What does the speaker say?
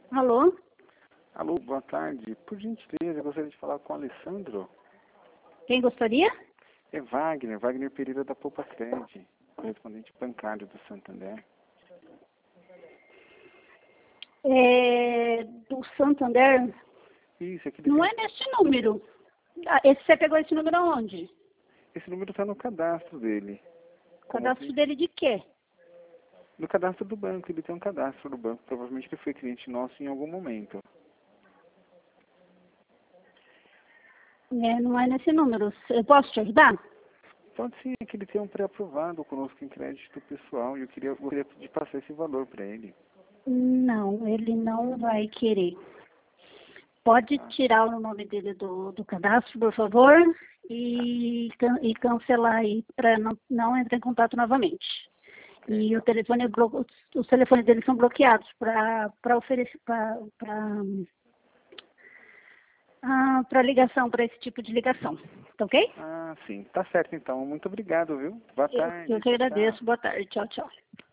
Alô? Alô, boa tarde. Por gentileza, eu gostaria de falar com o Alessandro. Quem gostaria? É Wagner Pereira da Poupa Cred, correspondente bancário do Santander. Do Santander? Isso, aqui Não é nesse número. Você pegou esse número aonde? Esse número está no cadastro dele. O cadastro dele de quê? No cadastro do banco, ele tem um cadastro do banco. Provavelmente ele foi cliente nosso em algum momento. Não é nesse número. Eu posso te ajudar? Pode ser que ele tenha um pré-aprovado conosco em gostaria de passar esse valor para ele. Não, ele não vai querer. Pode tirar o nome dele do cadastro, por favor, e cancelar aí para não entrar em contato novamente. E os telefones deles são bloqueados para oferecer para ligação, para esse tipo de ligação. Tá ok? Ah, sim. Tá certo, então. Muito obrigado, viu? Boa tarde. Eu que Tchau, agradeço. tchau. Boa tarde. Tchau, tchau.